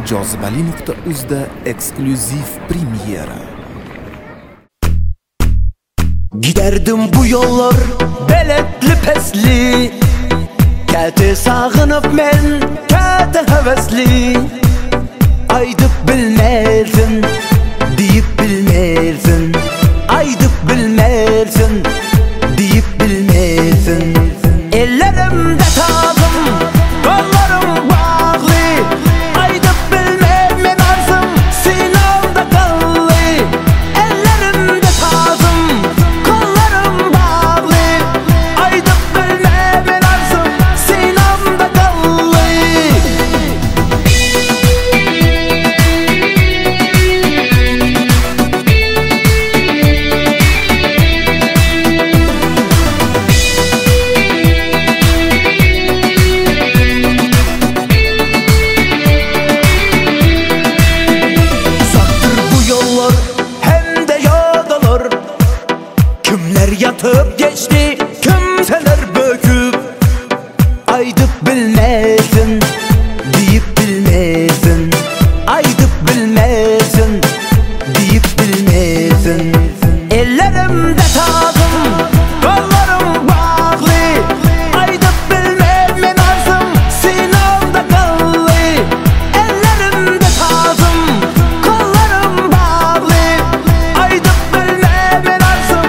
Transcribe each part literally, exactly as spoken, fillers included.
jozibali nuqta uzda eksklyuziv premyera. Giderdim bu yollar beletli pesli, kete sağınıp men kete hevesli. Aydıp bilmezsin, deyip bilmezsin. Aydıp bilmezsin, deyip bilmezsin. Ellerimde tazım, kollarım bağlı. Aydıp bilmem men arzım, sinamda kallı. Ellerimde tazım, kollarım bağlı. Aydıp bilmem men arzım, sinamda kallı. Yatıp geçti kimseler böküp. Aydıp bilmezsin, deyip bilmezsin. Aydıp bilmezsin, deyip bilmezsin. Ellerimde tazım, kollarım bağlı. Aydıp bilmem men arzım, sinamda kallı. Ellerimde tazım, kollarım bağlı. Aydıp bilmem men arzım,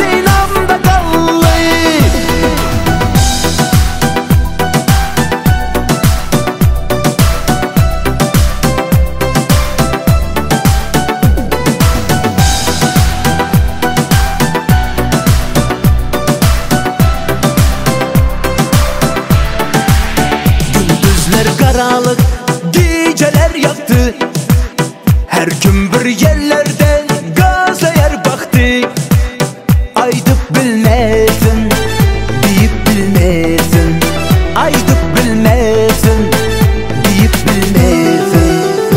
karanlık geceler yaktı. Her gün bir yerlerde gazeler baktı. Aydıp bilmezsin, deyip bilmezsin. Aydıp bilmezsin, deyip bilmezsin.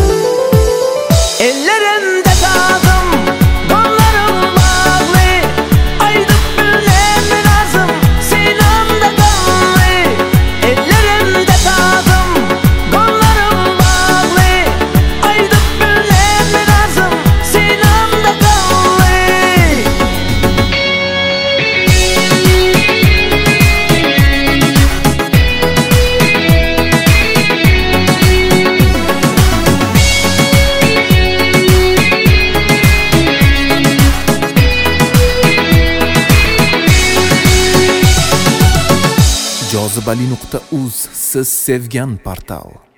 Ellerimde tazım, kollarım bağlı. Aydıp bilmem men arzım, sinamda kallı. Ellerimde tazım, kollarım bağlı. Aydıp bilmem men arzım, sinamda kallı. jozibali nuqta uz siz sevgan portal.